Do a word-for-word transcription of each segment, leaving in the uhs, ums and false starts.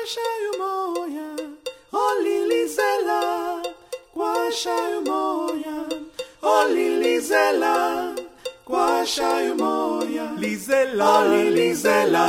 shayu moya, olilizela, kwa shayu moya, olilizela, kwa shayu moya, lizela, olilizela,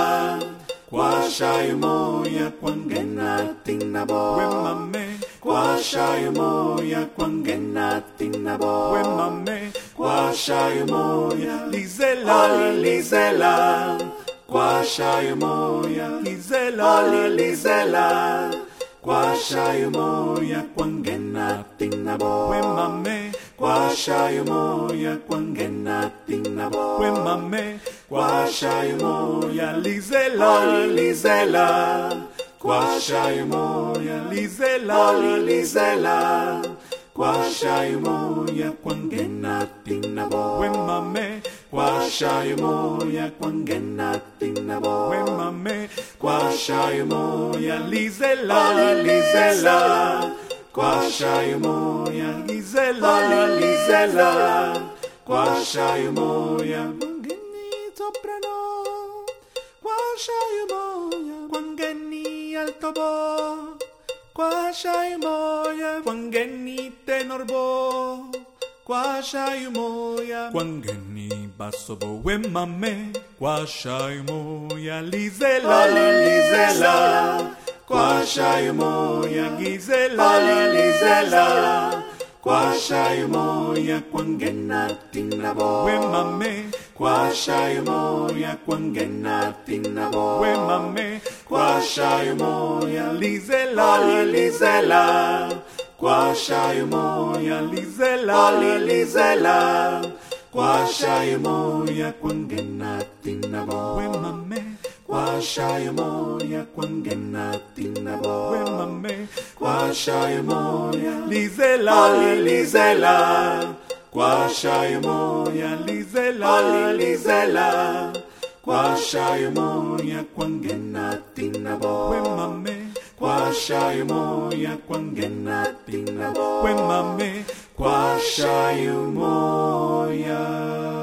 kwa shayu moya, kwangena tinabo, we mame, kwa shayu moya, kwangena tinabo, we mame, kwa shayu moya, lizela, olilizela, kwa shayu moya, lizela, olilizela, kwa shayu moya, kwangena tinabo, we mame, kwa shayu moya, kwangena tinabo, we mame, kwa shayu moya, lizela, olilizela, kwa shayu moya, lizela, olilizela, kwa shayu moya, kwangena tinabo, we mame, kwa shayu moya, kwangena tinabo, we mame, kwa shayu moya, lizela, olilizela, kwa shayu moya, lizela, olilizela, kwa shayu moya, kwangeni soprano, kwa shayu moya, kwangeni altobo, kwa shayu moya, kwangeni tenorbo, kwa shayu moya, kwangeni basobo, we mame, kwa shayu moya, lizela, olilizela, kwa shayu moya, gizela, olilizela, kwa shayu moya, kwangena tinabo, we mame, kwa shayu moya, kwangena tinabo, we mame, kwa shayu moya, lizela, olilizela, kwa shayu moya, lizela, olilizela, kwa shayu moya, kwangena tinabo, we mame, kwa shayu moya, kwangena tinabo, we mame, kwa shayu moya, lizela, olilizela, kwa shayu moya, lizela, olilizela, kwa shayu moya, kwangena tinabo, we mame, kwa shayu moya, kwangena tinabo, we mame, kwa shayu moya.